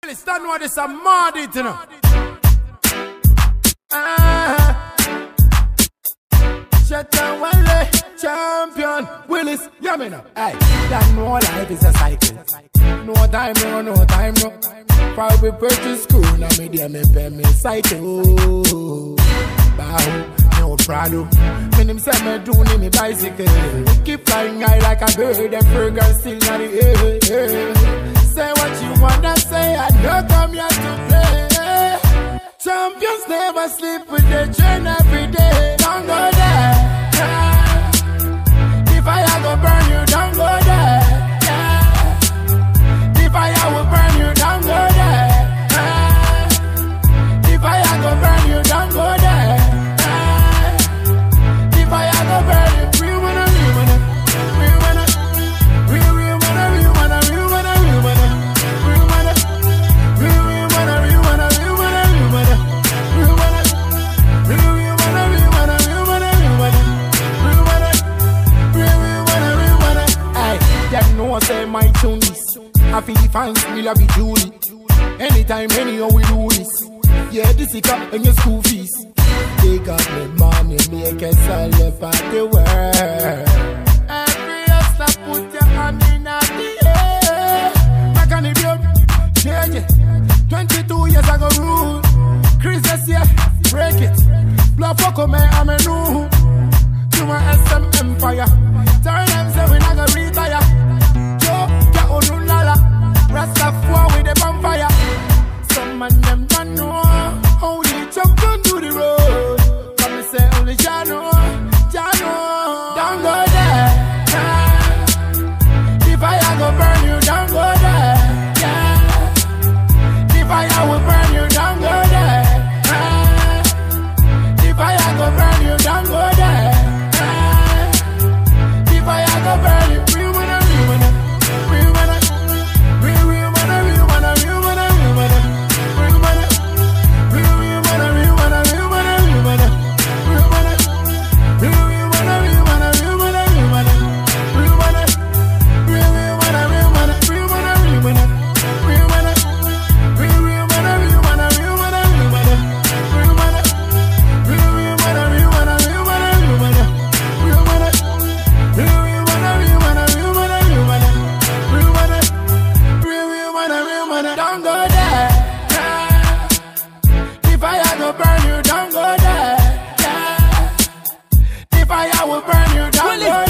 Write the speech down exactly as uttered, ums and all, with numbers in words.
Don't know this a mad it, you know. Ah, shut down Wale, champion Willis, yeah me now. Hey, that no life is a cycle. No time, no, no time, no. Probably purchase school, now me there me pay me cycle. Bow, no Prado. Me name say me do need me bicycle. Keep flying high like a bird, and Fergal still in the air. Say what you wanna say, I don't come here to play. Champions never sleep with the train every day. Don't go there. Yeah. The fire go burn you, don't go there. Yeah. The fire will burn you, don't go there. Yeah. The fire go burn you, don't go there. Yeah. The fire go burn you. We wanna, we wanna, we wanna, we we wanna, we wanna, we wanna, we wanna, we wanna, we we wanna, we wanna, we wanna, we wanna, we wanna, we we wanna, we wanna, we wanna, we wanna, we wanna, we we wanna, we wanna. Aye, them know say my tune is. I feel the fans will be Julie. Anytime, anyhow we do this. Yeah, this is up in your school fees. Take up the money, make a sell up at the world. Every hustler put your hand in the air. Back on the view, change it. twenty-two years ago rule. Chris this year, break it. Blood for come, I'm a new. To my S M empire. Tell them say we not gonna retire. Joe, get on Nunala. Rastafari with the bonfire. Some man them don't know how they jump onto the road. Come and say only Jano, Jano. Don't go there. Yeah. The fire go burn you, don't go there. Yeah. The fire will burn you, don't go there. Yeah. The fire go burn you, don't go there. Yeah. The fire go burn you. We wanna, we wanna, we wanna, we we wanna, we wanna, we wanna, we wanna, we wanna, we we wanna, we wanna, we wanna, we wanna, we wanna, we we wanna, we wanna, we wanna, we wanna, we wanna, we we wanna, we wanna, we wanna, we wanna, we wanna, we we wanna, we wanna, we wanna, we wanna, we wanna, we we wanna, we wanna, we wanna, we wanna, we wanna, we we wanna, we wanna, we wanna, we wanna, we wanna, we wanna. Don't go there. Yeah. The fire go burn you, don't go there. Yeah. The fire will burn you, don't go there.